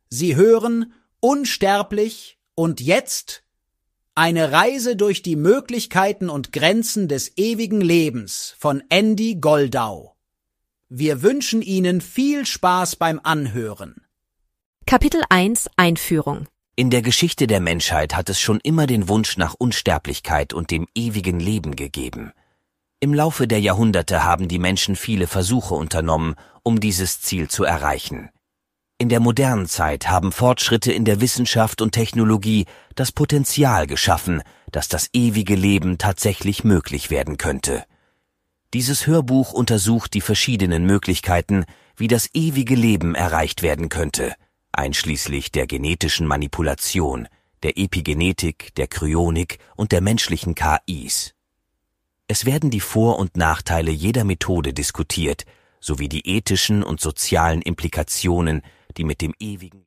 Sie hören Unsterblich und jetzt eine Reise durch die Möglichkeiten und Grenzen des ewigen Lebens von Andy Goldau. Wir wünschen Ihnen viel Spaß beim Anhören. Kapitel 1 Einführung. In der Geschichte der Menschheit hat es schon immer den Wunsch nach Unsterblichkeit und dem ewigen Leben gegeben. Im Laufe der Jahrhunderte haben die Menschen viele Versuche unternommen, um dieses Ziel zu erreichen. In der modernen Zeit haben Fortschritte in der Wissenschaft und Technologie das Potenzial geschaffen, dass das ewige Leben tatsächlich möglich werden könnte. Dieses Hörbuch untersucht die verschiedenen Möglichkeiten, wie das ewige Leben erreicht werden könnte, einschließlich der genetischen Manipulation, der Epigenetik, der Kryonik und der menschlichen KIs. Es werden die Vor- und Nachteile jeder Methode diskutiert, sowie die ethischen und sozialen Implikationen, die mit dem ewigen